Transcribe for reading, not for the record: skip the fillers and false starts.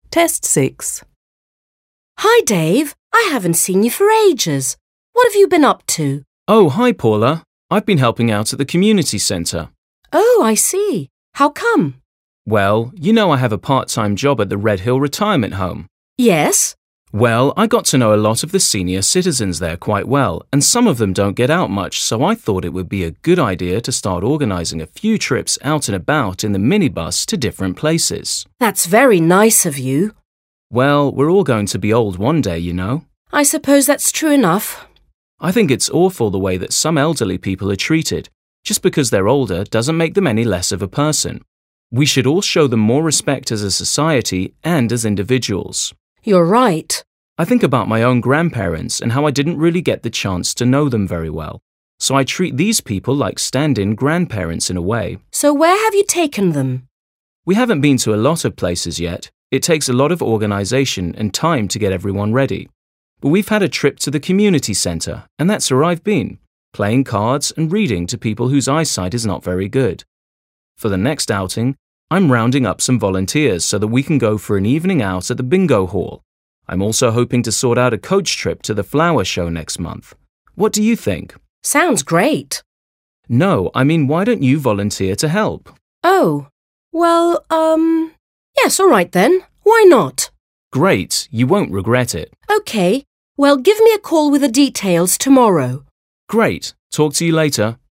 Test 6. Hi, Dave. I haven't seen you for ages. What have you been up to? Oh, hi, Paula. I've been helping out at the community centre. Oh, I see. How come? Well, you know I have a part-time job at the Red Hill Retirement Home. Yes? Well, I got to know a lot of the senior citizens there quite well, and some of them don't get out much, so I thought it would be a good idea to start organising a few trips out and about in the minibus to different places. That's very nice of you. Well, we're all going to be old one day, you know. I suppose that's true enough. I think it's awful the way that some elderly people are treated. Just because they're older doesn't make them any less of a person. We should all show them more respect as a society and as individuals. You're right. I think about my own grandparents and how I didn't really get the chance to know them very well. So I treat these people like stand-in grandparents in a way. So where have you taken them? We haven't been to a lot of places yet. It takes a lot of organisation and time to get everyone ready. But we've had a trip to the community centre, and that's where I've been, playing cards and reading to people whose eyesight is not very good. For the next outing, I'm rounding up some volunteers so that we can go for an evening out at the bingo hall. I'm also hoping to sort out a coach trip to the flower show next month. What do you think? Sounds great. No, I mean, why don't you volunteer to help? Oh, well, yes, all right then. Why not? Great, you won't regret it. OK, well, give me a call with the details tomorrow. Great, talk to you later.